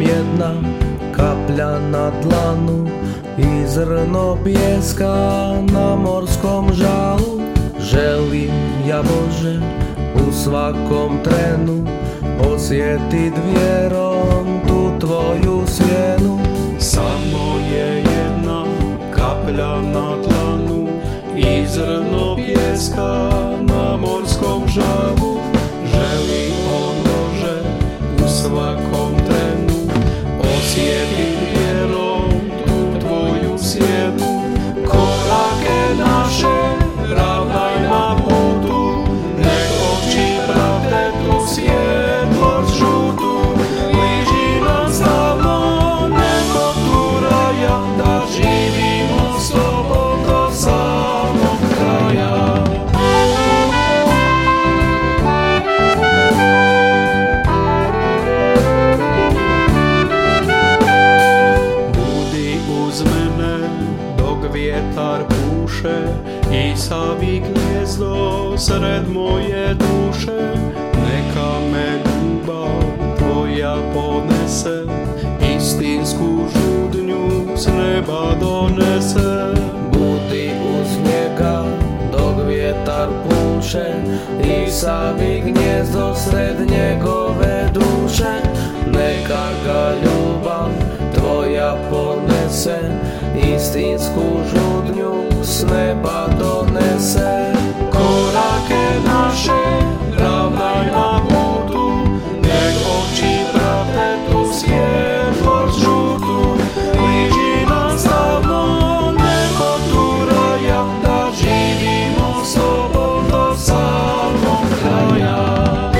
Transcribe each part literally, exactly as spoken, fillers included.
jedna kaplja na dlanu i zrno pijeska na morskom žalu. Želim ja, Bože, u svakom trenu osjetit vjerom tu tvoju sjenu. Samo je jedna kaplja na dlanu i zrno pijeska na morskom žalu. Želi on, Bože, u svakom trenu osjetit vjerom tu tvoju sjenu. Korake naše ravnaj na putu, nek oči pravde tu svjetlost žutu. Bliži nam slavno nebo tu raja, da živimo s tobom do samog kraja. Budi uz mene dok vjetar puše i savi gnjezdo sred moje duše. Neka me ljubav tvoja ponese, istinsku žudnju s neba donese. Budi uz njega dok vjetar puše i savi gnjezdo sred njegove duše. Neka ga ljubav tvoja ponese, istinsku žudnju s neba donese. Korake naše ravnaj na putu, nek oči pravde tu svjetlost žutu. Bliži nam slavno nebo tu raja, da živimo s tobom do samog kraja.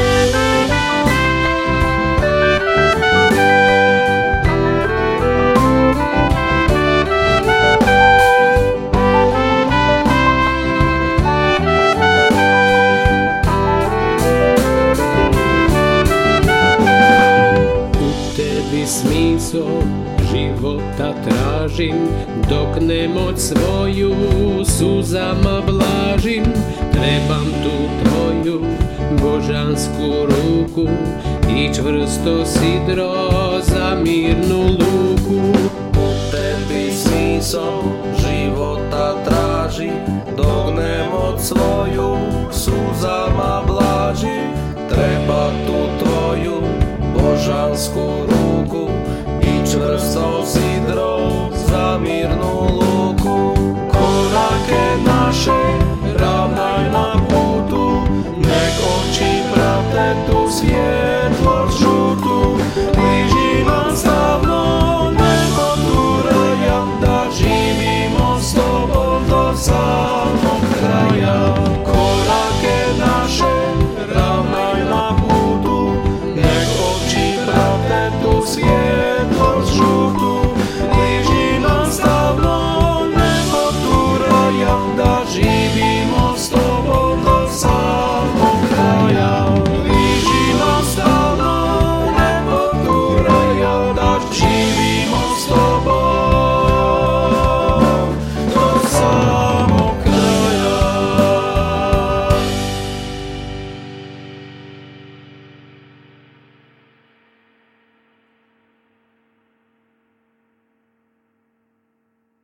Smisao života tražim, dok nemoć svoju suzama blažim. Trebam tu tvoju božansku ruku i čvrsto sidro za mirnu luku. U tebi smisao života traži, dok nemoć svoju suzama blaži. Treba tu tvoju božansku ruku